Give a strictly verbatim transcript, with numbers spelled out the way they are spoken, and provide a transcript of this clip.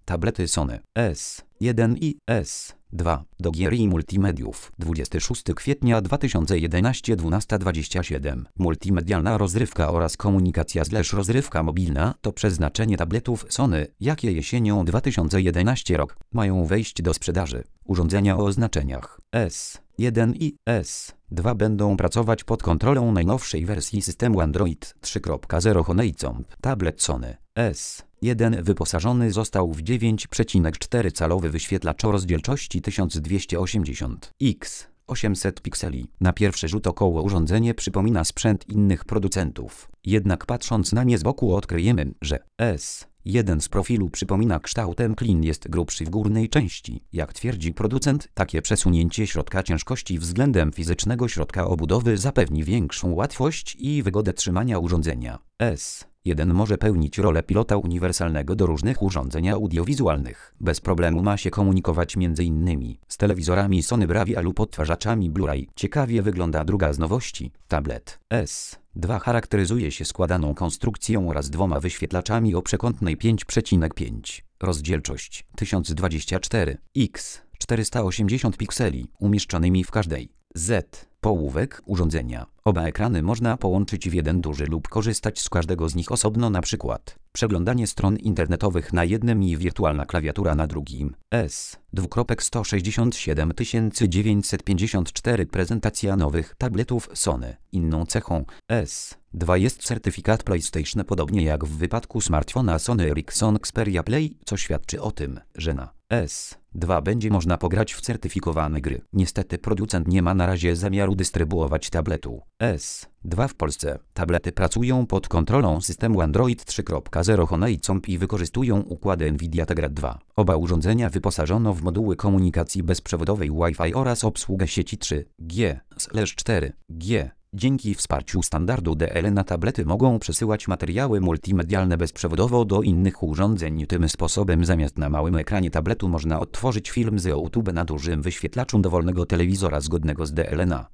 Tablety Sony S jeden i S dwa do gier i multimediów. dwudziestego szóstego kwietnia dwa tysiące jedenastego, dwunasta dwadzieścia siedem. Multimedialna rozrywka oraz komunikacja slash rozrywka mobilna to przeznaczenie tabletów Sony, jakie jesienią dwa tysiące jedenastego rok mają wejść do sprzedaży. Urządzenia o oznaczeniach S jeden i S dwa będą pracować pod kontrolą najnowszej wersji systemu Android trzy kropka zero Honeycomb. Tablet Sony S jeden wyposażony został w dziewięć przecinek cztery calowy wyświetlacz o rozdzielczości tysiąc dwieście osiemdziesiąt pikseli osiemset pikseli. Na pierwszy rzut około urządzenie przypomina sprzęt innych producentów. Jednak patrząc na nie z boku odkryjemy, że S jeden z profilu przypomina kształtem klin, jest grubszy w górnej części. Jak twierdzi producent, takie przesunięcie środka ciężkości względem fizycznego środka obudowy zapewni większą łatwość i wygodę trzymania urządzenia. S jeden może pełnić rolę pilota uniwersalnego do różnych urządzeń audiowizualnych. Bez problemu ma się komunikować między innymi z telewizorami Sony Bravia lub odtwarzaczami Blu-ray. Ciekawie wygląda druga z nowości. Tablet S dwa charakteryzuje się składaną konstrukcją oraz dwoma wyświetlaczami o przekątnej pięć przecinek pięć, rozdzielczość tysiąc dwadzieścia cztery pikseli czterysta osiemdziesiąt pikseli umieszczonymi w każdej Z połówek urządzenia. Oba ekrany można połączyć w jeden duży lub korzystać z każdego z nich osobno, na przykład przeglądanie stron internetowych na jednym i wirtualna klawiatura na drugim. S sto sześćdziesiąt siedem tysięcy dziewięćset pięćdziesiąt cztery Prezentacja nowych tabletów Sony. Inną cechą S dwa jest certyfikat PlayStation, podobnie jak w wypadku smartfona Sony Ericsson Xperia Play, co świadczy o tym, że na S dwa będzie można pograć w certyfikowane gry. Niestety producent nie ma na razie zamiaru dystrybuować tabletu S dwa w Polsce. Tablety pracują pod kontrolą systemu Android trzy kropka zero Honeycomb i wykorzystują układy Nvidia Tegra dwa. Oba urządzenia wyposażono w moduły komunikacji bezprzewodowej Wi-Fi oraz obsługę sieci trzy G cztery G. Dzięki wsparciu standardu D L N A tablety mogą przesyłać materiały multimedialne bezprzewodowo do innych urządzeń. Tym sposobem zamiast na małym ekranie tabletu można odtworzyć film z YouTube na dużym wyświetlaczu dowolnego telewizora zgodnego z D L N A.